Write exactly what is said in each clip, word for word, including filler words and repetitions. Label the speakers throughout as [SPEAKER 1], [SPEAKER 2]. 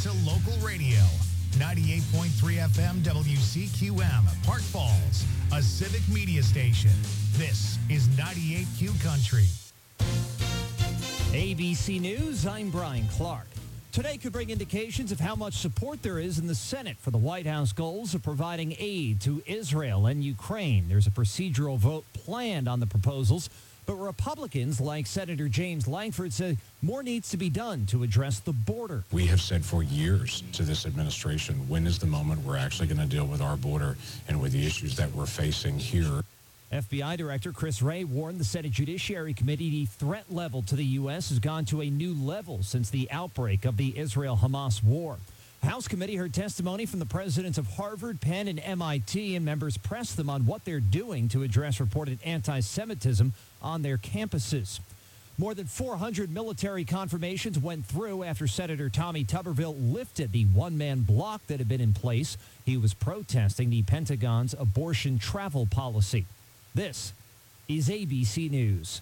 [SPEAKER 1] to local radio. ninety-eight point three F M W C Q M, Park Falls, a civic media station. This is ninety-eight Q Country.
[SPEAKER 2] A B C News, I'm Brian Clark. Today could bring indications of how much support there is in the Senate for the White House goals of providing aid to Israel and Ukraine. There's a procedural vote planned on the proposals, but Republicans like Senator James Lankford say more needs to be done to address the border.
[SPEAKER 3] We have said for years to this administration, when is the moment we're actually going to deal with our border and with the issues that we're facing here?
[SPEAKER 2] F B I Director Chris Wray warned the Senate Judiciary Committee the threat level to the U S has gone to a new level since the outbreak of the Israel-Hamas war. House committee heard testimony from the presidents of Harvard, Penn, and M I T, and members pressed them on what they're doing to address reported anti-Semitism on their campuses. More than four hundred military confirmations went through after Senator Tommy Tuberville lifted the one-man block that had been in place. He was protesting the Pentagon's abortion travel policy. This is A B C News.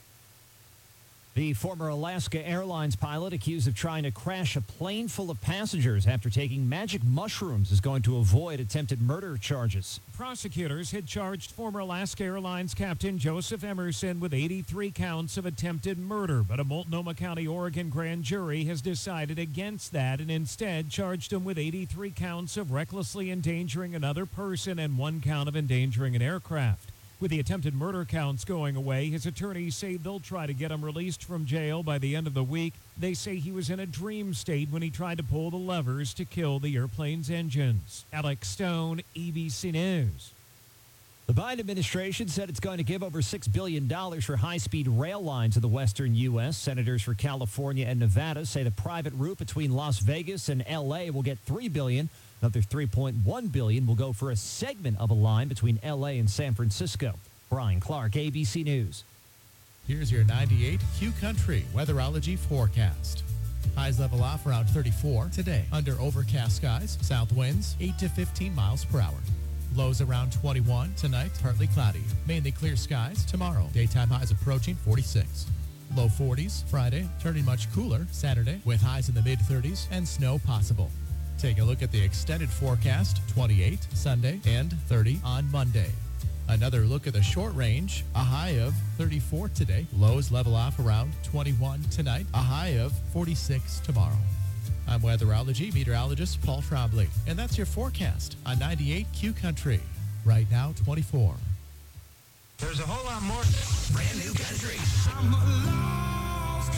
[SPEAKER 2] The former Alaska Airlines pilot accused of trying to crash a plane full of passengers after taking magic mushrooms is going to avoid attempted murder charges.
[SPEAKER 4] Prosecutors had charged former Alaska Airlines Captain Joseph Emerson with eighty-three counts of attempted murder, but a Multnomah County, Oregon grand jury has decided against that and instead charged him with eighty-three counts of recklessly endangering another person and one count of endangering an aircraft. With the attempted murder counts going away, his attorneys say they'll try to get him released from jail by the end of the week. They say he was in a dream state when he tried to pull the levers to kill the airplane's engines. Alex Stone, A B C News.
[SPEAKER 2] The Biden administration said it's going to give over six billion dollars for high-speed rail lines in the western U S Senators for California and Nevada say the private route between Las Vegas and L A will get three billion dollars. Another three point one billion dollars will go for a segment of a line between L A and San Francisco. Brian Clark, A B C News.
[SPEAKER 5] Here's your ninety-eight Q Country weatherology forecast. Highs level off around thirty-four today. Under overcast skies, south winds eight to fifteen miles per hour. Lows around twenty-one tonight, partly cloudy. Mainly clear skies tomorrow. Daytime highs approaching forty-six. Low forties Friday, turning much cooler Saturday with highs in the mid thirties and snow possible. Take a look at the extended forecast, twenty-eight Sunday and thirty on Monday. Another look at the short range, a high of thirty-four today. Lows level off around twenty-one tonight, a high of forty-six tomorrow. I'm weatherology meteorologist Paul Trombley, and that's your forecast on ninety-eight Q Country. Right now, twenty-four.
[SPEAKER 1] There's a whole lot more. Brand new country.
[SPEAKER 6] I'm a lost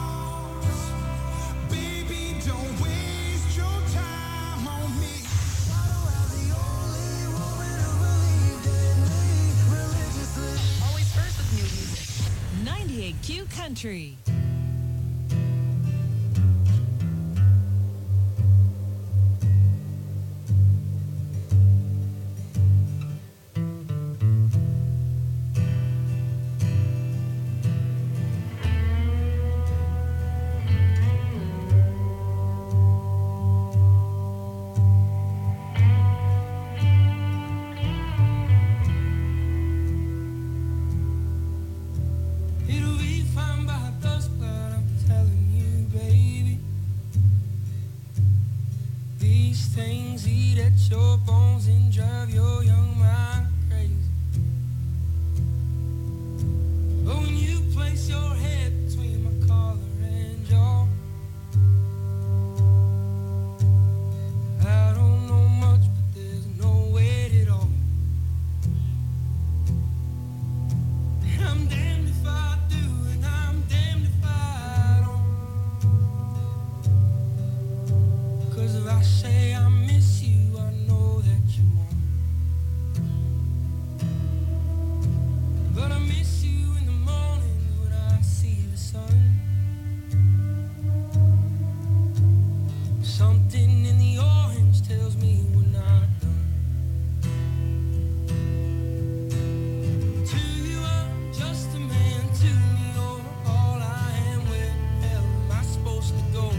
[SPEAKER 6] cause. Baby, don't waste your time on me.
[SPEAKER 7] Always first with new music. ninety-eight Q Country.
[SPEAKER 6] Things eat at your bones and drive your young mind crazy. But when you place your head between my collar and jaw, I don't know much, but there's no weight at all. And I'm damned if I do, and I'm damned if I don't. Cause if I say I miss you, I know that you won't. But I miss you in the mornings when I see the sun. Something in the orange tells me we're not done. To you I'm just a man, to me you're all I am. Where the hell am I supposed to go?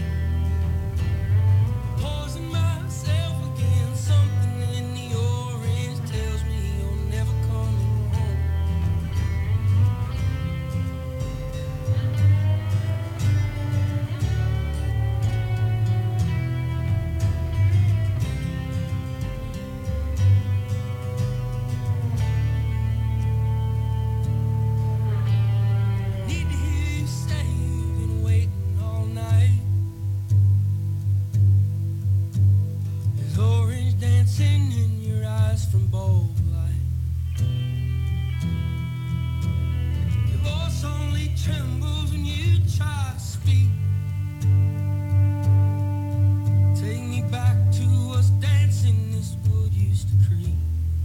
[SPEAKER 6] Pausing myself again, something in the orange tells me you're never coming home. different bulb light. Your voice only trembles when you try to speak. Take me back to us dancing this wood used to creep.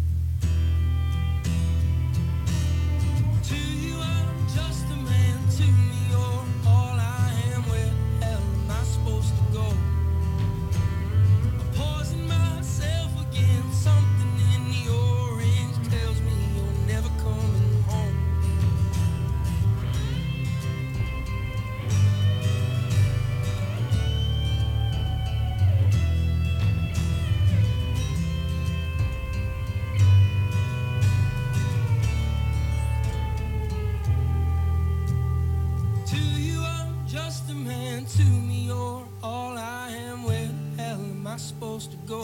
[SPEAKER 6] To you I'm just a man, to me you're all I am. Where the hell am I supposed to go? I'm poisoning myself again. Something in the orange tells me you're never coming home. To you I'm just a man, to me you're all I am. Where the hell am I supposed to go?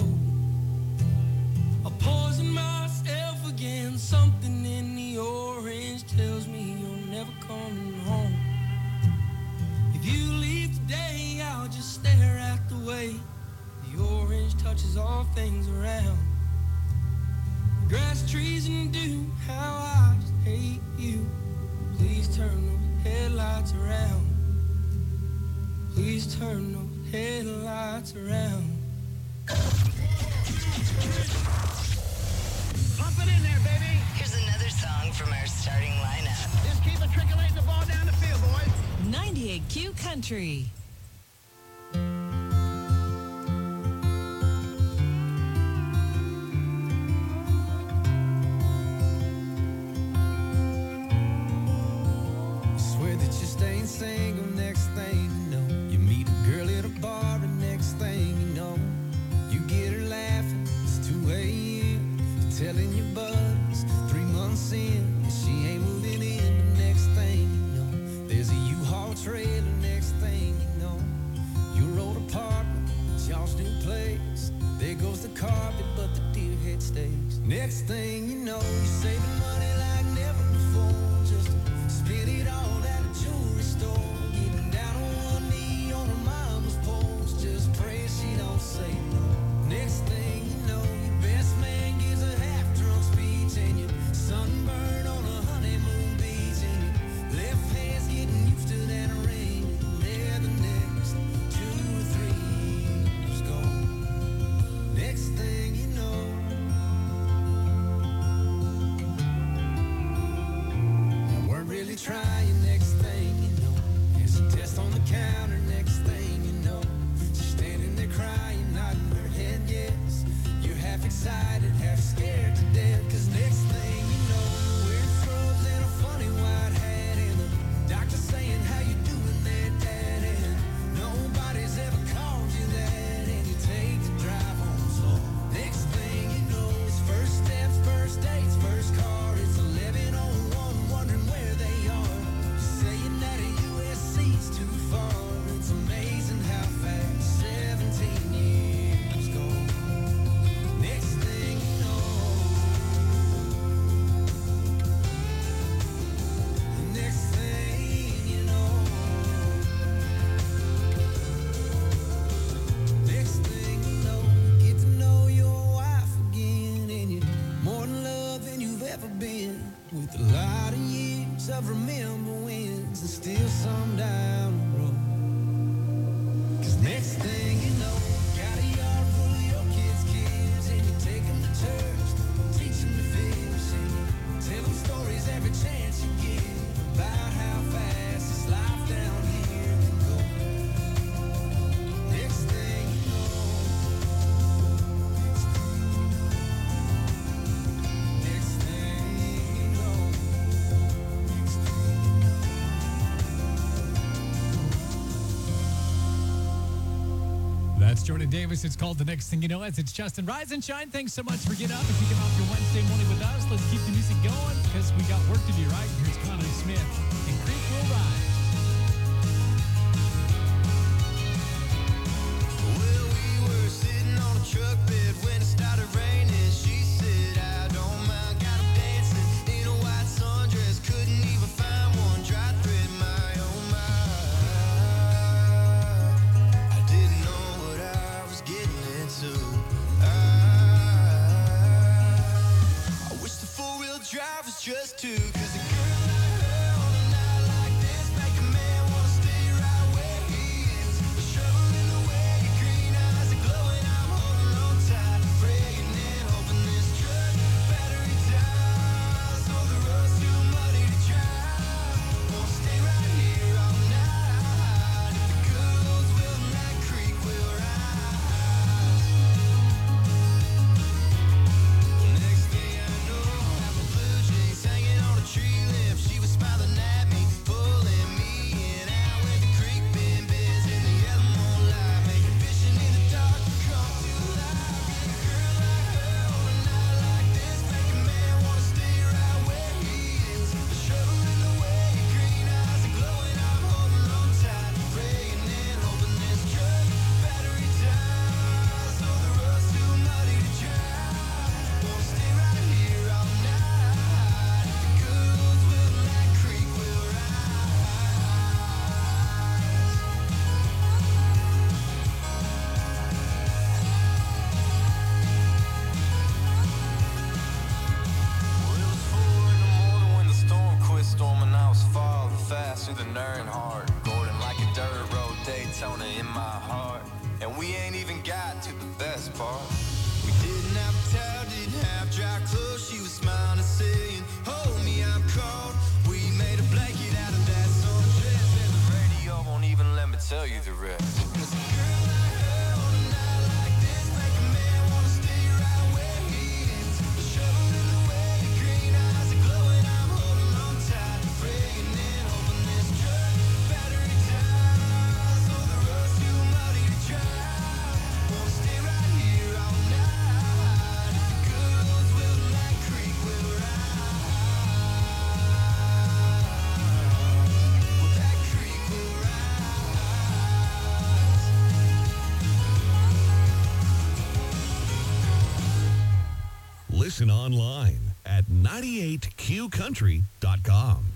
[SPEAKER 6] I poison myself again. Something in the orange tells me you're never coming home. If you leave today, I'll just stare at the way the orange touches all things around. Grass, trees, and dew, how I just hate you. Please turn those headlights around. Please turn those headlights around.
[SPEAKER 8] Pump it in there, baby.
[SPEAKER 7] Here's another song from our starting lineup.
[SPEAKER 8] Just keep it trickling the ball down the field, boys.
[SPEAKER 7] ninety-eight Q Country.
[SPEAKER 6] Swear that you staying single, next thing you know, you meet a girl at a bar, and next thing you know, you get her laughing. It's two a.m. You're telling your buds three months in, and she ain't moving in. The next thing you know, there's a U-Haul trailer. Next thing you know, your old apartment, it's y'all's new place. There goes the carpet, but the deer head stays. Next thing you know, you're saving money like never before, just to spend it all at a jewelry store. Getting down on one knee on her mama's porch, just pray she don't say no. Next thing you know, your best man gives a half-drunk speech, and you're sunburned on a honeymoon beach, and your left hand's getting used to that ring. And there the next two or three years go. Next thing you know, I weren't really trying. Next thing you know, there's a test on the counter. Next thing you know, she's standing there crying, nodding her head yes. You're half excited, half scared to death, 'cause next thing you know, you're wearing scrubs and a funny white hat, and the doctor saying, how you doing there, Dad? And nobody's ever called you that, and you take the drive home slow. Next thing you know, it's first steps, first dates, first car. It's eleven oh one, wondering where they are. Saying that a U S C's too far. It's amazing how fast seventeen years go. Next thing you know, next thing you know, next thing you know, you get to know your wife again, and you're more in love than you've ever been, with a lot of years of remember wins, and still some down the road. 'Cause next thing you know, got a yard full of your kids' kids, and you take them to church, teach them to fish, and you tell them stories every chance you get about how fast this life down here can go. Next thing you know, next thing you know, next thing
[SPEAKER 5] That's Jordan Davis. It's called The Next Thing You Know. As it's Justin. Rise and shine. Thanks so much for getting up and kicking off your Wednesday morning with us. Let's keep the music going because we got work to do, right? Here's Connie Smith and Creek Will Rise.
[SPEAKER 6] well, we were sitting on a truck bed when it started raining. She said, I don't mind, got 'em dancing in a white sundress. Couldn't even find one dry thread, my oh my. I didn't know what I was getting into. I
[SPEAKER 9] tell you the rest.
[SPEAKER 10] Listen online at ninety-eight Q country dot com.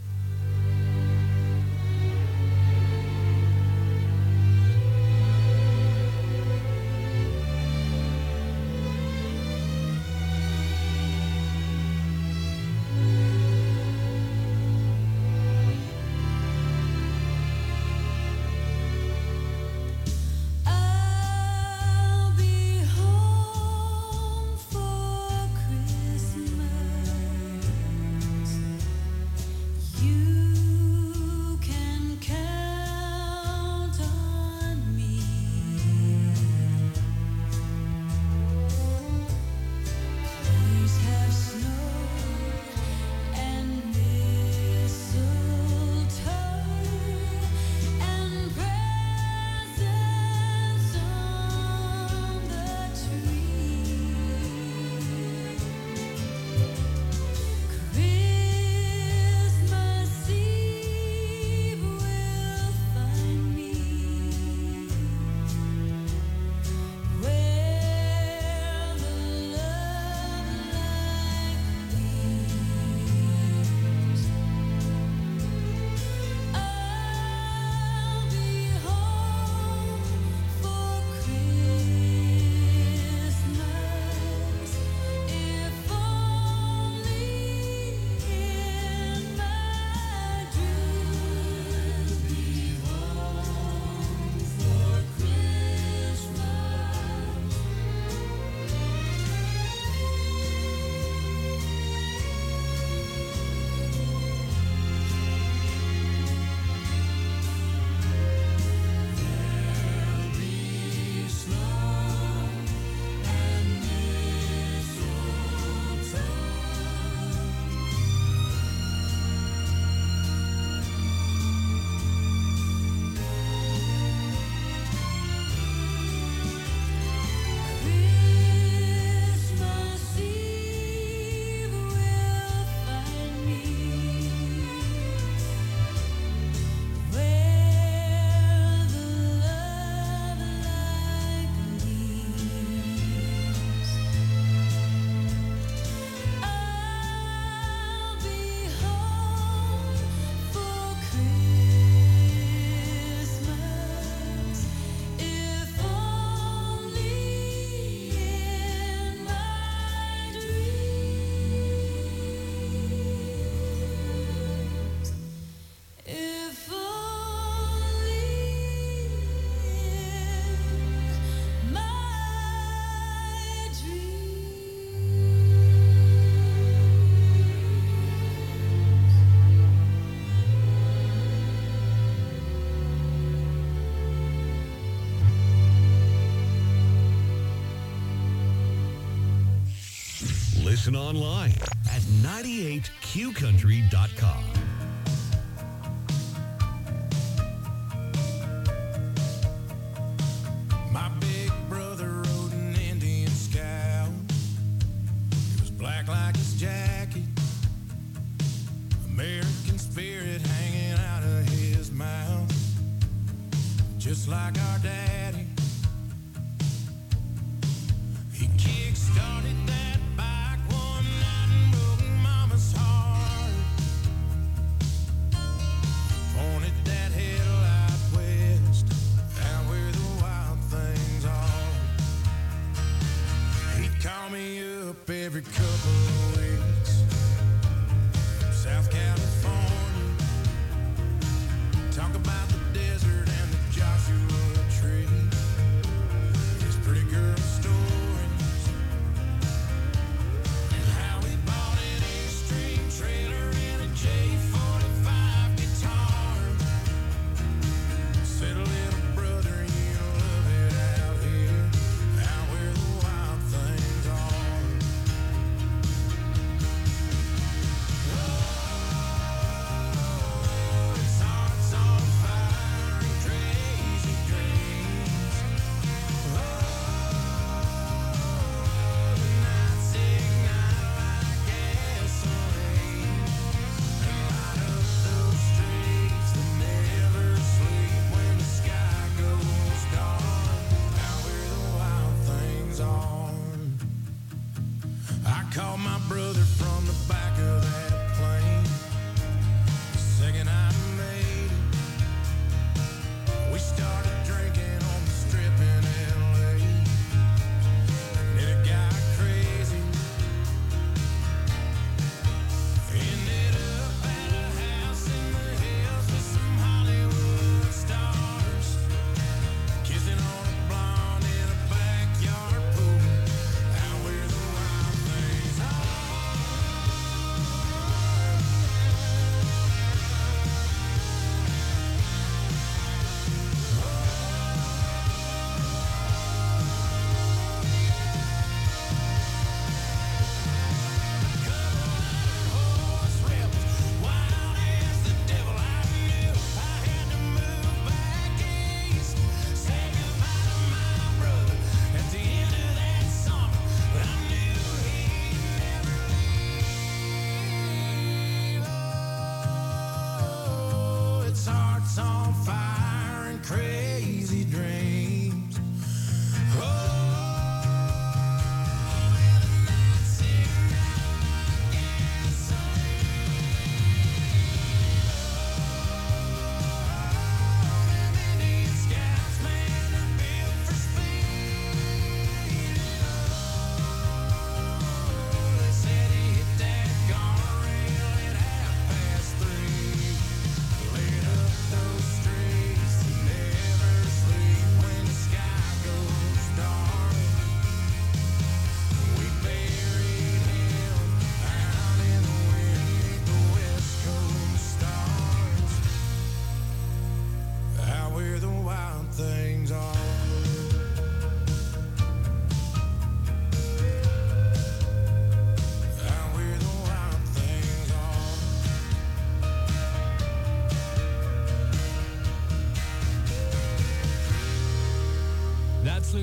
[SPEAKER 10] Listen online at ninety-eight Q country dot com.
[SPEAKER 6] My big brother rode an Indian Scout. It was black like his jacket. American spirit hanging out of his mouth. Just like our daddy. He kick-started that bike one night and broke Mama's heart. Pointed that headlight west, out where the wild things are. He'd call me up every couple of weeks from South California. Talk about the desert and the Joshua tree. His pretty girl stories. And how he bought an Extreme trailer and a J forty-five guitar. Said a little brother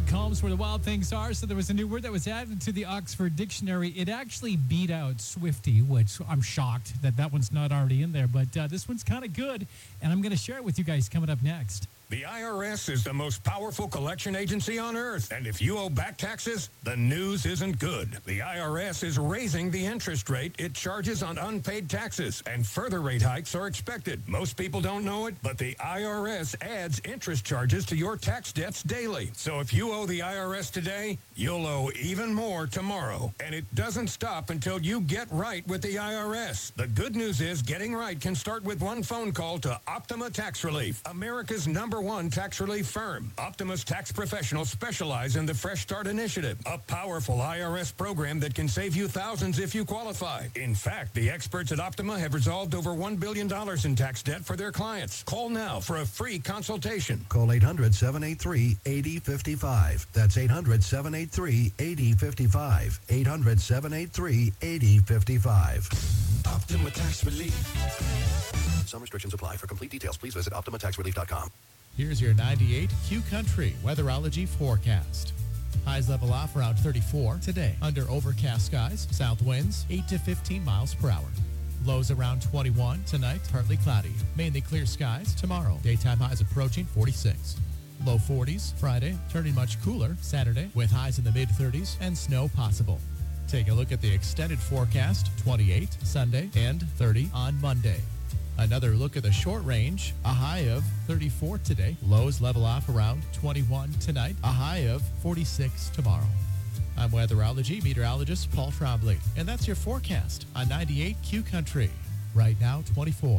[SPEAKER 9] Calms where the wild things are. So there was a new word that was added to the Oxford Dictionary. It actually beat out Swifty, which I'm shocked that that one's not already in there. But uh, this one's kind of good, and I'm going to share it with you guys coming up next.
[SPEAKER 11] The I R S is the most powerful collection agency on earth, and if you owe back taxes, the news isn't good. The I R S is raising the interest rate it charges on unpaid taxes, and further rate hikes are expected. Most people don't know it, but the I R S adds interest charges to your tax debts daily. So if you owe the I R S today, you'll owe even more tomorrow. And it doesn't stop until you get right with the I R S. The good news is getting right can start with one phone call to Optima Tax Relief, America's number one tax relief firm. Optima's tax professionals specialize in the Fresh Start Initiative, a powerful I R S program that can save you thousands if you qualify. In fact, the experts at Optima have resolved over one billion dollars in tax debt for their clients. Call now for a free consultation.
[SPEAKER 12] Call eight hundred, seven eight three, eight zero five five. That's eight hundred, seven eight three, eight zero five five. eight hundred, seven eight three, eight zero five five.
[SPEAKER 10] Optima Tax Relief.
[SPEAKER 12] Some restrictions apply. For complete details, please visit optima tax relief dot com.
[SPEAKER 5] Here's your ninety-eight Q Country weatherology forecast. Highs level off around thirty-four today. Under overcast skies, south winds eight to fifteen miles per hour. Lows around twenty-one tonight, partly cloudy. Mainly clear skies tomorrow. Daytime highs approaching forty-six. Low forties Friday, turning much cooler Saturday with highs in the mid thirties and snow possible. Take a look at the extended forecast, twenty-eight Sunday and thirty on Monday. Another look at the short range, a high of thirty-four today. Lows level off around twenty-one tonight, a high of forty-six tomorrow. I'm weatherology meteorologist Paul Trombley, and that's your forecast on ninety-eight Q Country. Right now, twenty-four.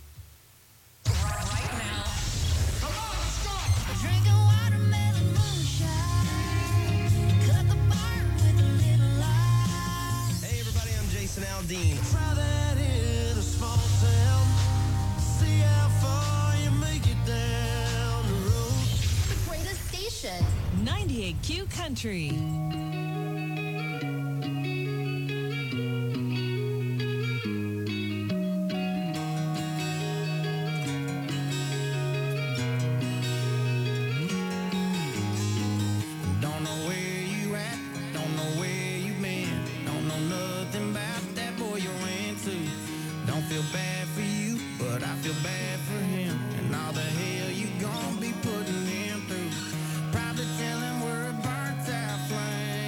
[SPEAKER 7] Right now.
[SPEAKER 8] Come on, let's go.
[SPEAKER 13] Drinking watermelon moonshine. Cut the bar with a little light.
[SPEAKER 14] Hey everybody, I'm Jason Aldean.
[SPEAKER 6] Try that in a small town. See how far you make it down the road.
[SPEAKER 13] The greatest station.
[SPEAKER 7] ninety-eight Q Country.
[SPEAKER 6] Don't know where you at, don't know where you been. Don't know nothing about that boy you're into. Don't feel bad for you, but I feel bad for him. And all the hell you gon' be putting him through. Probably tell him we're a burnt out flame.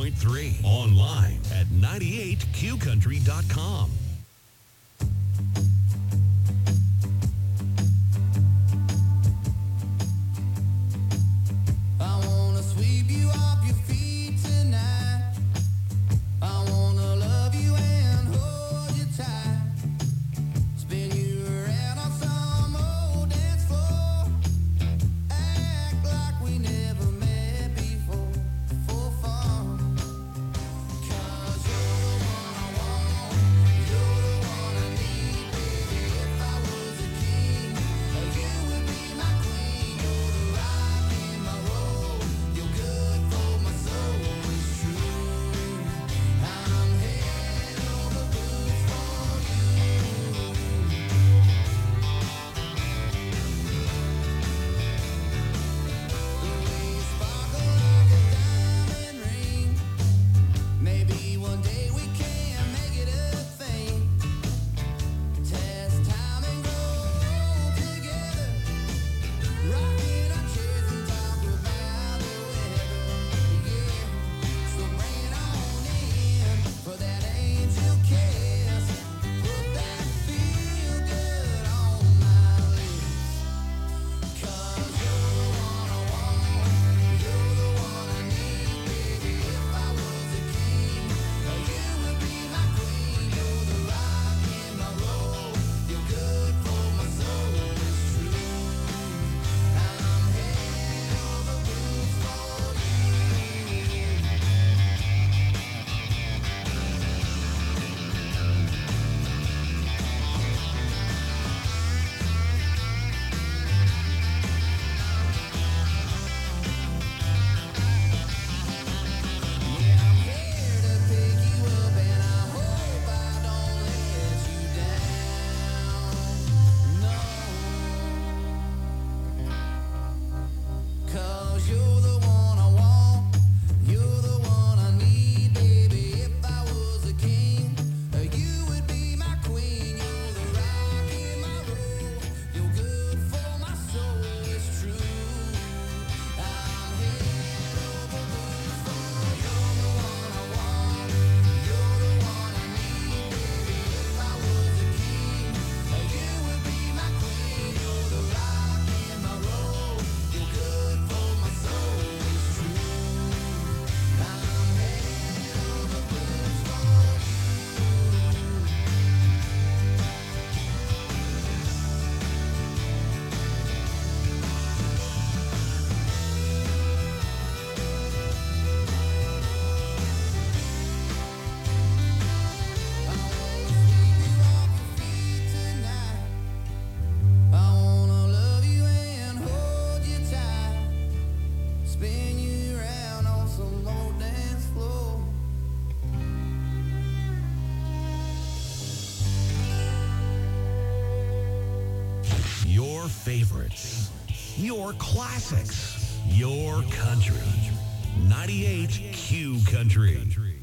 [SPEAKER 10] point three. Online at ninety-eight Q country dot com.
[SPEAKER 6] I wanna sweep you off your feet tonight. I wanna love you and hold you tight. Spin you around on some old dance floor. Act like we never met before. For fun. 'Cause you're the one I want. You're the one I need, baby. If I was a king, you would be my queen. You're the rock in my road. You're good for my soul. It's true. I'm head over boots for you. The way you sparkle like a diamond ring. Maybe one day we can make it a thing. Test time and grow together. Rocking our chairs and talk about the weather. Yeah, so bring it on in for that angel kiss. Put that feel good on my lips. 'Cause you're the one I want. You're the one I need, baby. If I was a king, you would be my queen. You're the rock in my road. You're good for my soul. It's true. I'm head over boots for Yeah, I'm here to pick you up, and I hope I don't let you down. No. 'Cause you're the one I want. You're the one I need, baby. If I was a king, you would be my queen. You're the rock in my road. You're good for my soul. It's true. I'm head over boots for you're the one I want. You're the one I need, baby. If I was a king, you would be my queen. You're the rock in my road. You're good for my soul. It's true. I'm head over boots for I wanna love you and hold you tight. Spin you around on some old dance floor.
[SPEAKER 10] Your favorites, your classics, your country. ninety-eight Q Country.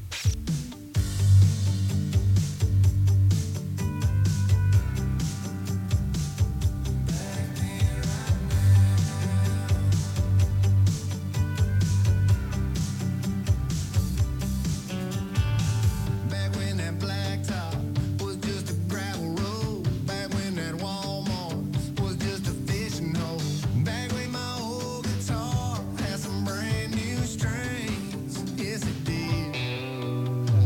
[SPEAKER 6] Back when that blacktop was just a gravel road. Back when that Walmart was just a fishing hole. Back when my old guitar had some brand new strings. Yes, it did.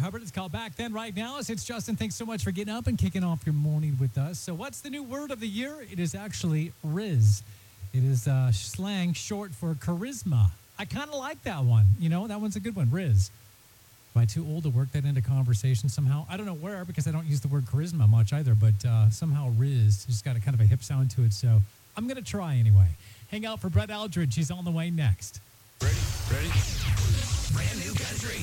[SPEAKER 9] Hubbard. It's called Back Then Right Now. It's Justin. Thanks so much for getting up and kicking off your morning with us. So what's the new word of the year? It is actually Riz. It is uh, slang short for charisma. I kind of like that one. You know, that one's a good one, Riz. Am I too old to work that into conversation somehow? I don't know where, because I don't use the word charisma much either, but uh, somehow Riz just got a kind of a hip sound to it, so I'm going to try anyway. Hang out for Brett Eldridge. He's on the way next.
[SPEAKER 10] Ready? Ready? Brand new country.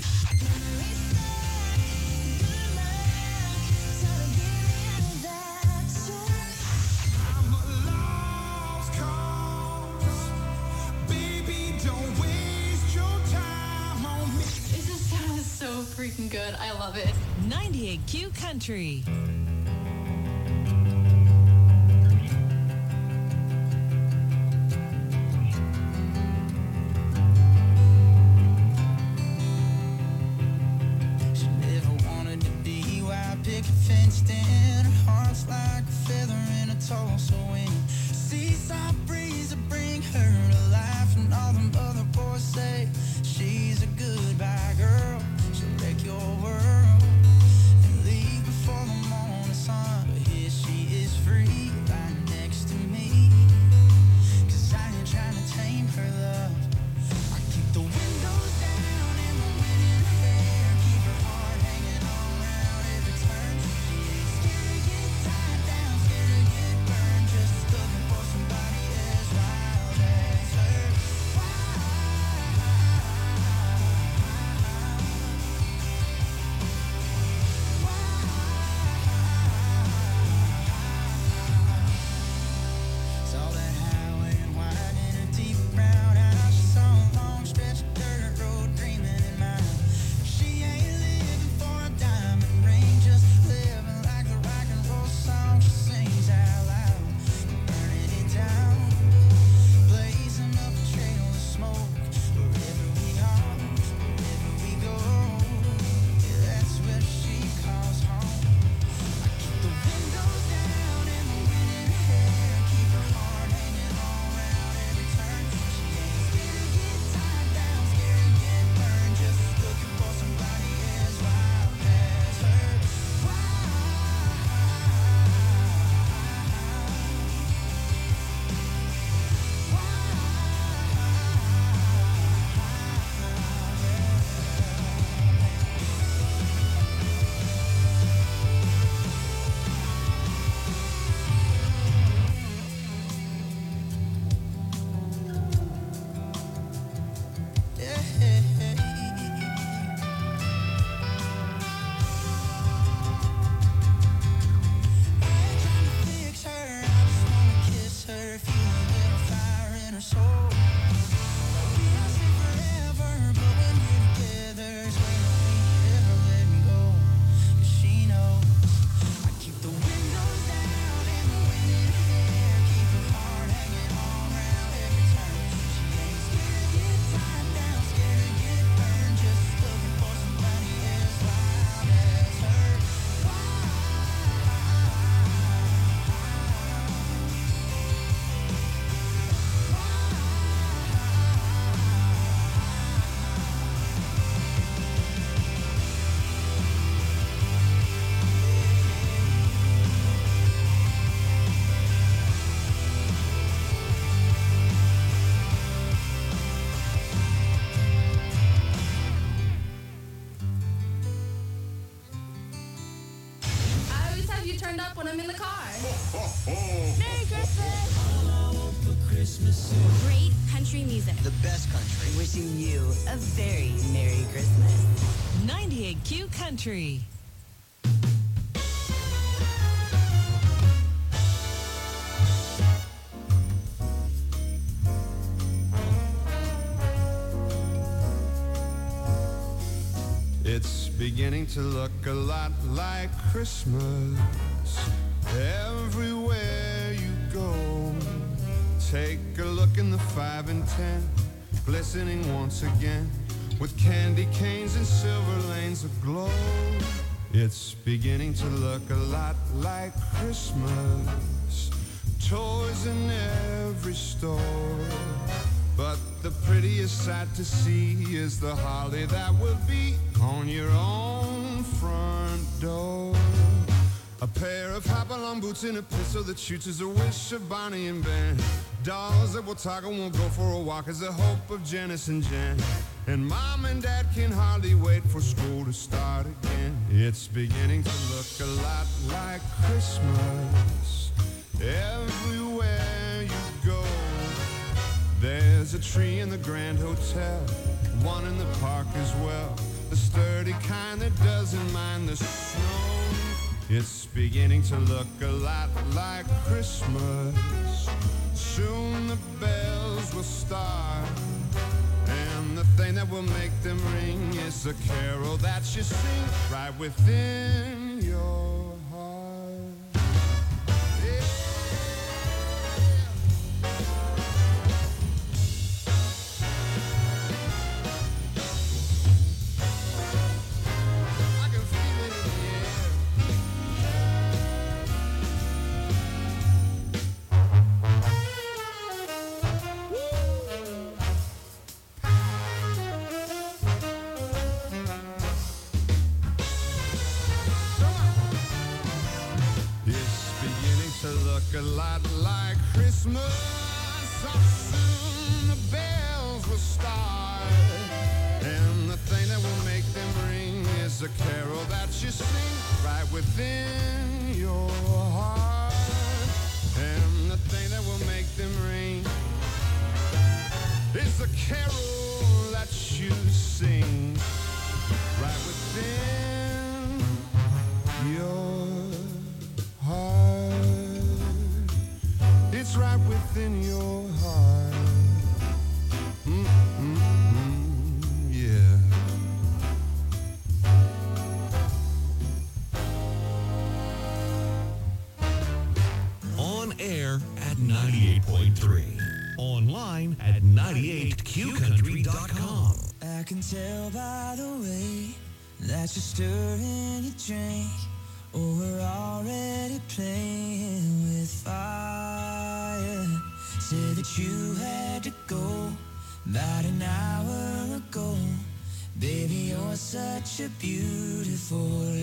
[SPEAKER 7] So freaking good. I love it. ninety-eight Q Country.
[SPEAKER 6] She never wanted to be wild, picket fenced in. Her heart's like a feather in a Tulsa wind. Seaside breeze to bring her to life, and all them other boys say she's a goodbye girl. Wreck your world and leave before the morning sun. But here she is free, right next to me. Cause I ain't trying to tame her love. I keep the windows down and the wind in her hair. Keep her heart hanging on around every turn. She ain't scared to get tied down, scared to get burned. Just looking for somebody as wild as her.
[SPEAKER 13] When I'm in the car.
[SPEAKER 6] Merry
[SPEAKER 13] Christmas! Great country music.
[SPEAKER 14] The best country.
[SPEAKER 7] Wishing you a very Merry Christmas. ninety-eight Q Country.
[SPEAKER 15] It's beginning to look a lot like Christmas everywhere you go. Take a look in the five and ten, glistening once again with candy canes and silver lanes aglow. It's beginning to look a lot like Christmas, toys in every store. But the prettiest sight to see is the holly that will be on your own front door. A pair of hop-along boots and a pistol that shoots is a wish of Bonnie and Ben. Dolls that will talk and won't go for a walk is the hope of Janice and Jen. And Mom and Dad can hardly wait for school to start again. It's beginning to look a lot like Christmas everywhere you go. There's a tree in the Grand Hotel, one in the park as well, the sturdy kind that doesn't mind the snow. It's beginning to look a lot like Christmas. Soon the bells will start, and the thing that will make them ring is the carol that you sing right within your heart. Yeah. I can feel it in the air. To look a lot like Christmas. So soon the bells will start, and the thing that will make them ring is a carol that you sing right within your heart. And the thing that will make them ring is the carol that you sing right within your heart. It's right within your heart. Mm-mm-mm, yeah.
[SPEAKER 10] On air at ninety-eight point three. Online at ninety-eight Q country dot com.
[SPEAKER 6] I can tell by the way that you're stirring your drink. Oh, we're already playing with fire. Said that you had to go about an hour ago. Baby, you're such a beautiful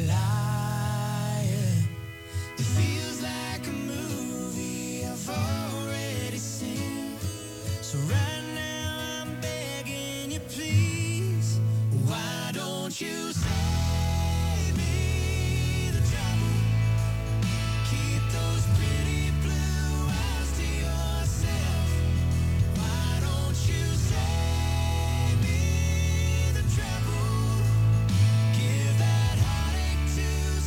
[SPEAKER 6] liar. It feels like a movie I've already seen. So right now I'm begging you, please, why don't you say to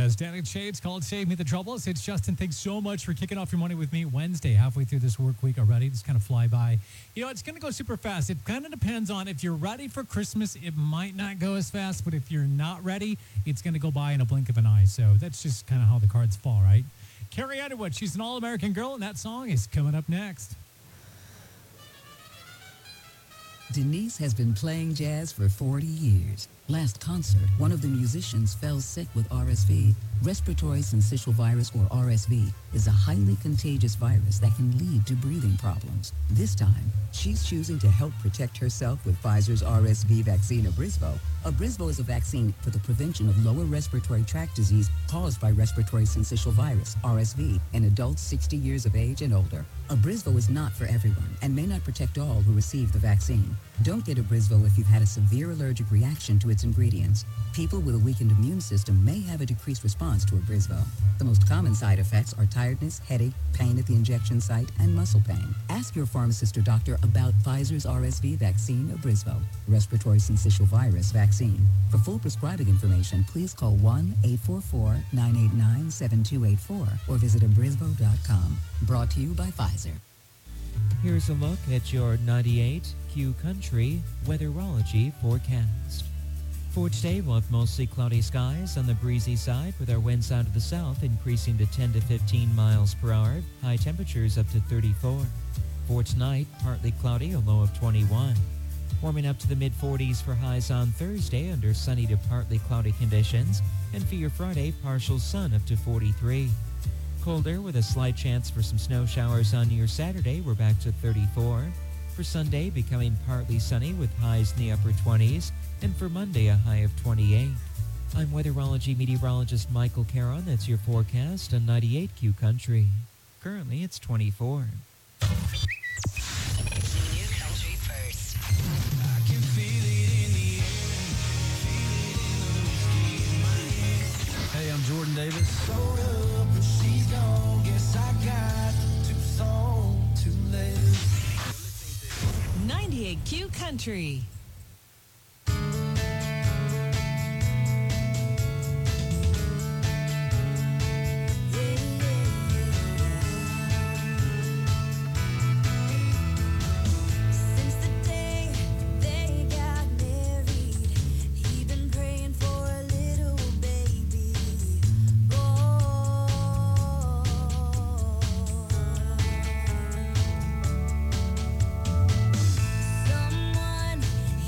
[SPEAKER 9] is Dan and Shay. It's called Save Me the Troubles. It's Justin. Thanks so much for kicking off your morning with me Wednesday, halfway through this work week already. Just kind of fly by. You know, it's going to go super fast. It kind of depends on if you're ready for Christmas. It might not go as fast, but if you're not ready, it's going to go by in a blink of an eye. So that's just kind of how the cards fall, right? Carrie Underwood, she's an all-American girl, and that song is coming up next.
[SPEAKER 16] Denise has been playing jazz for forty years. Last concert, one of the musicians fell sick with R S V. Respiratory syncytial virus, or R S V, is a highly contagious virus that can lead to breathing problems. This time, she's choosing to help protect herself with Pfizer's R S V vaccine, Abrysvo. Abrysvo is a vaccine for the prevention of lower respiratory tract disease caused by respiratory syncytial virus, R S V, in adults sixty years of age and older. Abrysvo is not for everyone and may not protect all who receive the vaccine. Don't get Abrysvo if you've had a severe allergic reaction to its ingredients. People with a weakened immune system may have a decreased response to Abrysvo. The most common side effects are tiredness, headache, pain at the injection site, and muscle pain. Ask your pharmacist or doctor about Pfizer's R S V vaccine, Abrysvo, respiratory syncytial virus vaccine. For full prescribing information, please call one eight four four, nine eight nine, seven two eight four or visit abrysvo dot com. Brought to you by Pfizer.
[SPEAKER 17] Here's a look at your ninety-eight Q Country weatherology forecast. For today, we'll have mostly cloudy skies on the breezy side with our winds out of the south increasing to ten to fifteen miles per hour, high temperatures up to thirty-four. For tonight, partly cloudy, a low of twenty-one. Warming up to the mid forties for highs on Thursday under sunny to partly cloudy conditions, and for your Friday, partial sun up to forty-three. Colder with a slight chance for some snow showers on your Saturday, we're back to thirty-four. For Sunday, becoming partly sunny with highs in the upper twenties, and for Monday, a high of twenty-eight. I'm weatherology meteorologist Michael Caron. That's your forecast on ninety-eight Q Country. Currently, it's twenty-four.
[SPEAKER 18] Hey, I'm Jordan Davis.
[SPEAKER 6] Load up and she's gone. Guess I got too soon, too late.
[SPEAKER 7] ninety-eight Q Country.
[SPEAKER 19] Someone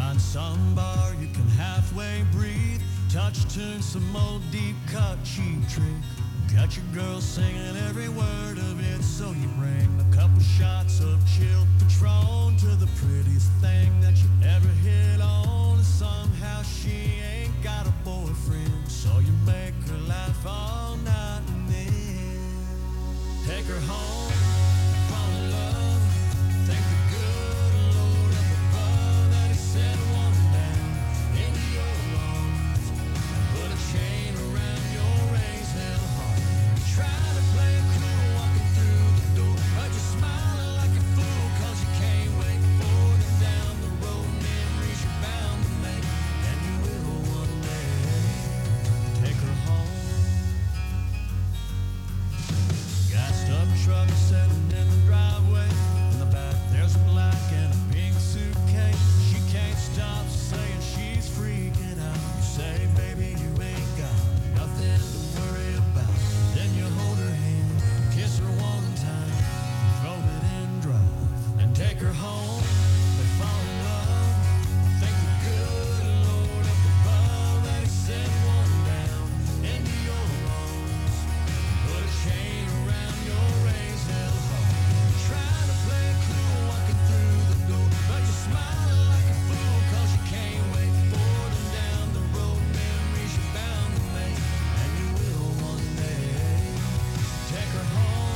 [SPEAKER 18] Find some bar you can halfway breathe. Touch tune, some old deep cut cheap trick. Got your girl singing every word of it, so you bring a couple shots of chilled Patron to the prettiest thing that you ever hit on. And somehow she ain't got a boyfriend, so you make her laugh all night and then take her home, fall in love, thank the good Lord up above that he sent one down into your arms, put a chain around your raised hell heart. Trying to play it cool, walking through the door, but you're smiling like a fool, cause you can't wait for them down the road. Memories you're bound to make, and you will one day take her home. Gassed up truck sitting in the driveway. In the back there's a black and a pink suitcase. She can't stop saying she's freaking out. You say, baby, you ain't got nothing to worry about. Then you hold her hand, kiss her one time, throw it in drive, and take her home. They fall in love, thank the good Lord up above that he sent one down into your arms, put a chain around your raised hell heart. Trying to play it cool, walking through the door, but you're smiling like a fool, cause you can't wait for them down the road. Memories you're bound to make, and you will one day take her home.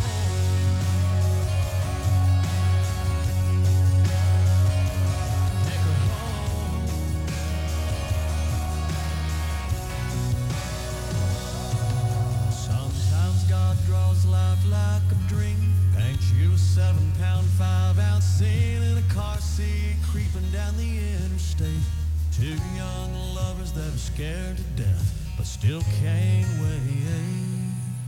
[SPEAKER 18] Take her home. Sometimes God draws life like a dream, paints you a seven pound, five ounce scene in a car seat, creeping down the interstate. Two young lovers that are scared to death, but still can't wait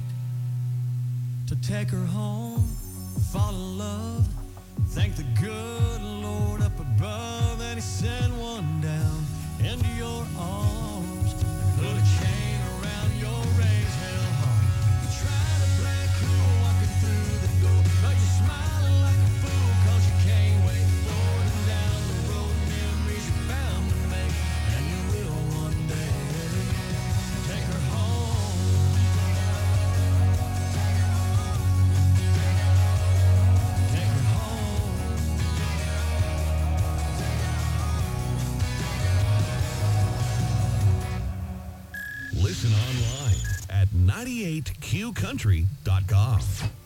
[SPEAKER 18] to take her home, fall in love, thank the good Lord up above that he sent one down into your arms, and put a chain around your raised hell heart. You try to play it cool, walking through the door, but you're smiling like a fool, cause you can't wait for them down the road. Memories you're bound to make, and you will one day take her home. Take her home.
[SPEAKER 10] Listen online at ninety-eight Q country dot com.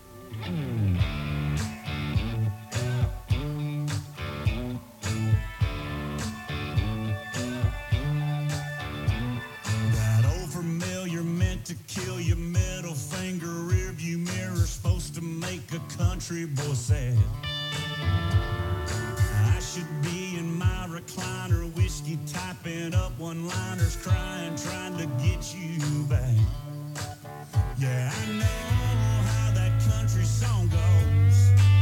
[SPEAKER 18] That old familiar meant to kill your middle finger, rearview mirror, supposed to make a country boy sad. I should be in my recliner, whiskey typing up one-liners, crying, trying to get you back. Yeah, I know how that country song goes.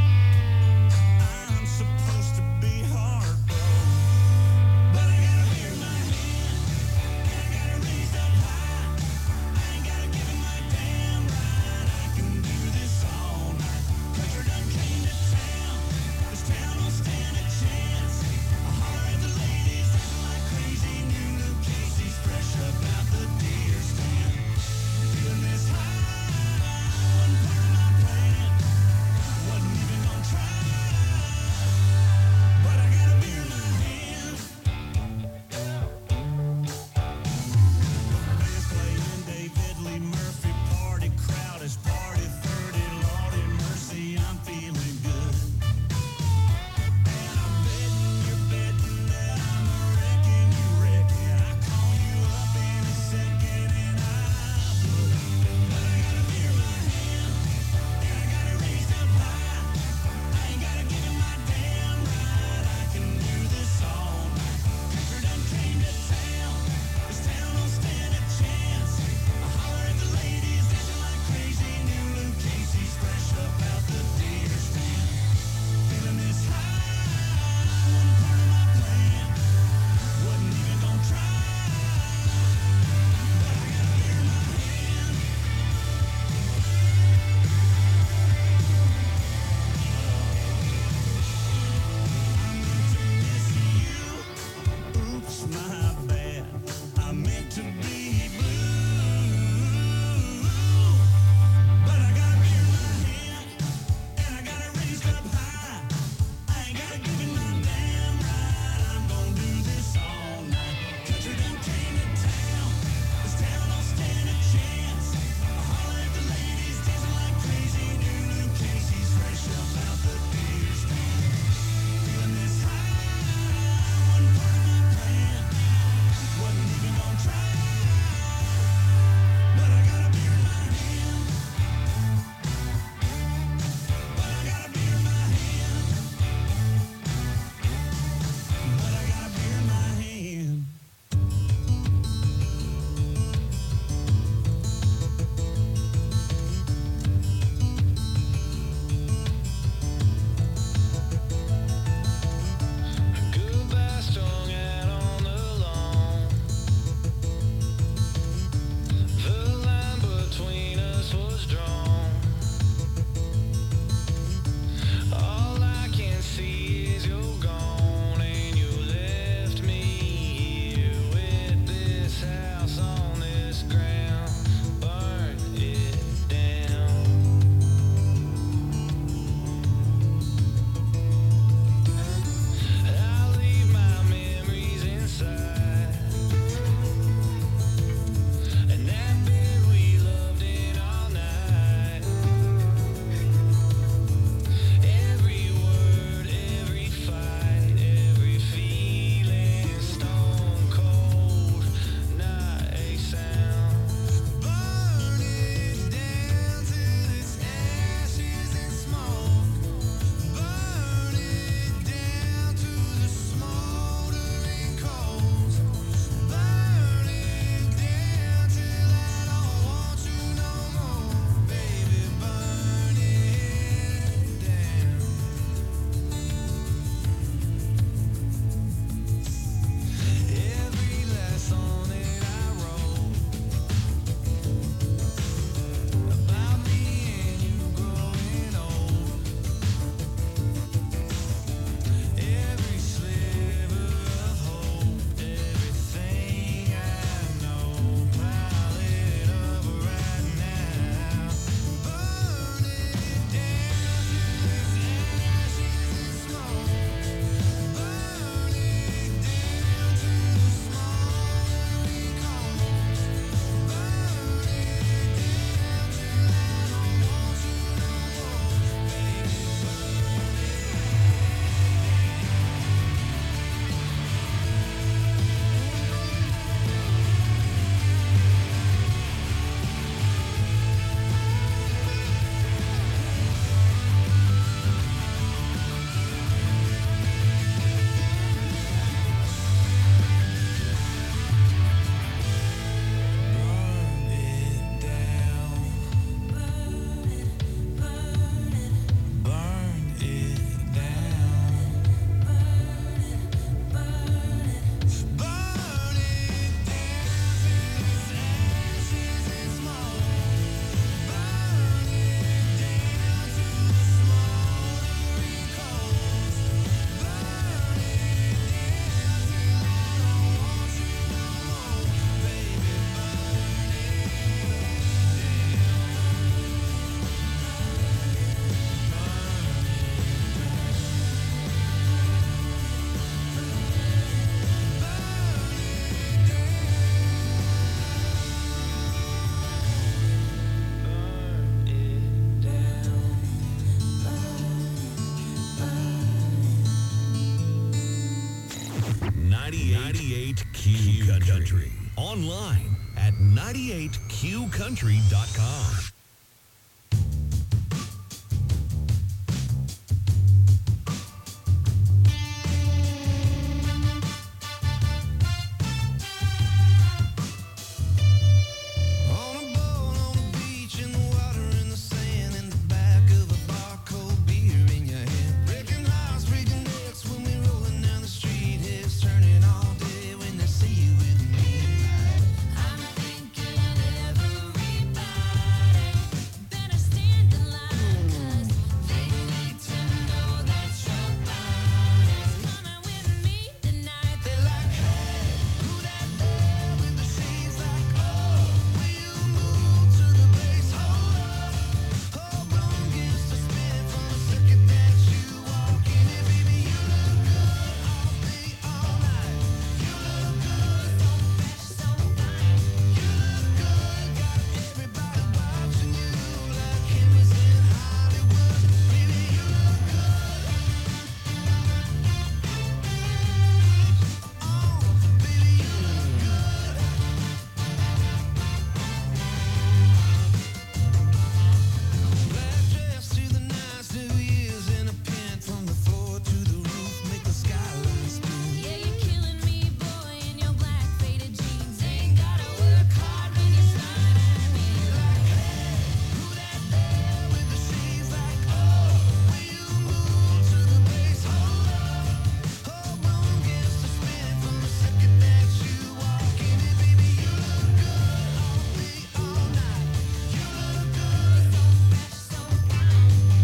[SPEAKER 18] I'm supposed to be heartbroken, but I gotta bear my hand, and I gotta raise up high. I ain't gotta give it my damn right. I can do this all night. Country done came to town. This town don't stand a chance. I holler at the ladies, acting like crazy. New Luke Casey's fresh up out the deer stand. Feeling this high, one part of my plan.
[SPEAKER 10] ninety-eight Q Country. Online at ninety-eight Q country dot com.